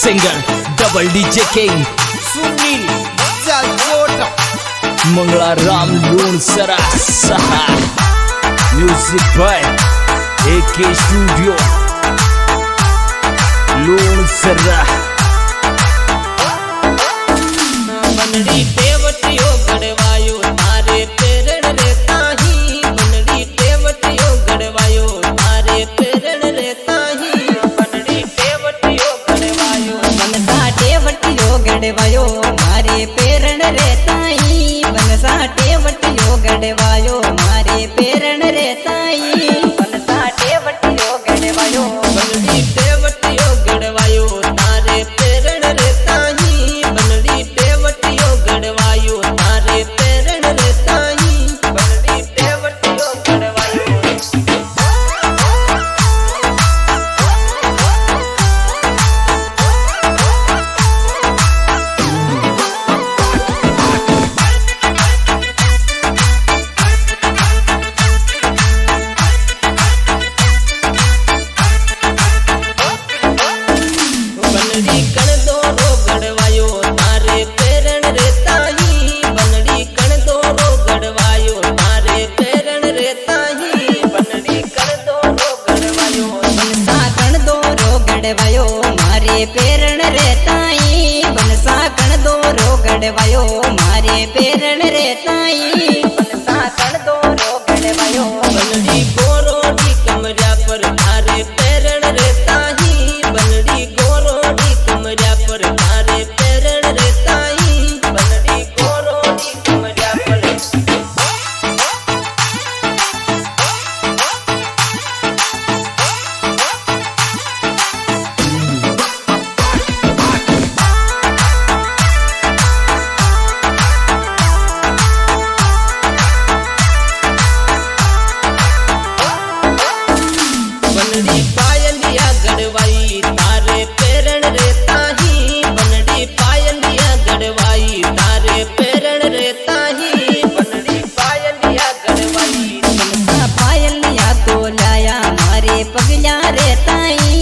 singer double DJ king Sunil Jagota Mangla Ram लूण सरा सहा म्यूजिक बाय एके स्टूडियो लूण सरा बनड़ी टेवटियो गड़वायो तारे पेरण रे ताही बनड़ी टेवटियो गड़वायो तारे पेरण रे ताही बनड़ी टेवटियो गड़वायो बनसा टेवटियो गड़वायो मारे पेरण रे ताई बनसा टेवटियो गड़वायो मारे पेरण रे ताई बनसा टेवटियो गड़वायो बनड़ी टेवटियो गड़वायो तारे पेरण रे ताही बनड़ी टेवटियो गड़वायो तारे पेरण रे ताही बनड़ी टेवटियो गड़वायो बनड़ी कण दोरो गड़वायो तारे पेरण रे ताही बनड़ी कण दोरो गड़वायो तारे पेरण रे ताही बनड़ी कण दोरो गड़वायो बनसा कण दोरो गड़वायो मारे पेरण रे ताई बनसा कण दोरो गड़वायो मारे पेरण रे ताई बनसा कण दोरो गड़वायो बनड़ी गोरोडी कमरा पर तारे पेरण रे ताही बनड़ी गोरोडी कमरा पर तारे पेरण रे ताही बनड़ी गोरोडी कमरा पर बनड़ी पायलिया गड़वाई तारे पेरण रे ताही बनड़ी पायलिया गड़वाई तारे पेरण रे ताही बनड़ी पायलिया गड़वाई बनसा पायलिया तो लाया मारे पगला रे ताई